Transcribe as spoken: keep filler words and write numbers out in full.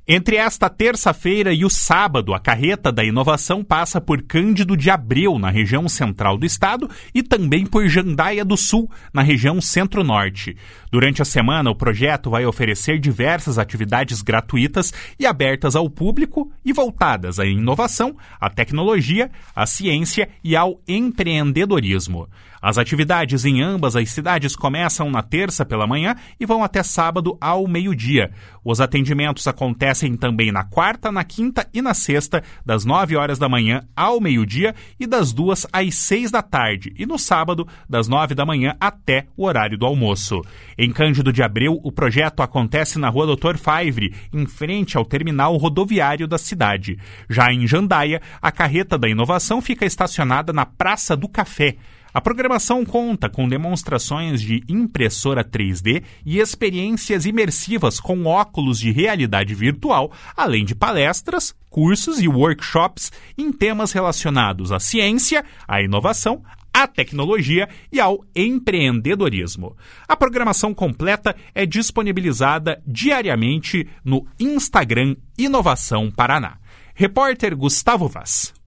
Entre esta terça-feira e o sábado, a Carreta da Inovação passa por Cândido de Abreu, na região central do estado, e também por Jandaia do Sul, na região centro-norte. Durante a semana, o projeto vai oferecer diversas atividades gratuitas e abertas ao público e voltadas à inovação, à tecnologia, à ciência e ao empreendedorismo. As atividades em ambas as cidades começam na terça pela manhã e vão até sábado ao meio-dia. Os atendimentos acontecem também na quarta, na quinta e na sexta, das nove horas da manhã ao meio-dia e das duas às seis da tarde, e no sábado, das nove da manhã até o horário do almoço. Em Cândido de Abreu, o projeto acontece na rua doutor Favre, em frente ao terminal rodoviário da cidade. Já em Jandaia, a Carreta da Inovação fica estacionada na Praça do Café. A programação conta com demonstrações de impressora três D e experiências imersivas com óculos de realidade virtual, além de palestras, cursos e workshops em temas relacionados à ciência, à inovação, à tecnologia e ao empreendedorismo. A programação completa é disponibilizada diariamente no Instagram Inovação Paraná. Repórter Gustavo Vaz.